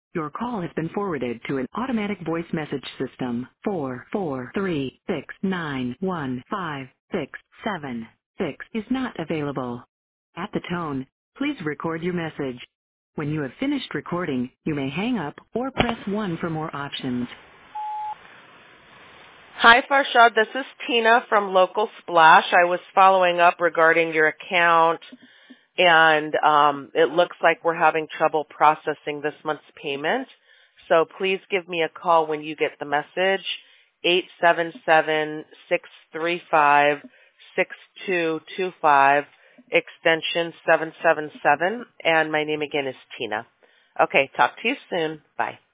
Your call has been forwarded to an automatic voice message system. 44369156676 is not available. At the tone, please record your message. When you have finished recording, you may hang up or press 1 for more options. Hi, Farshad. This is Tina from Local Splash. I was following up regarding your account, and it looks like we're having trouble processing this month's payment. So please give me a call when you get the message, 877-635-6225, extension 777, and my name again is Tina. Okay, talk to you soon. Bye.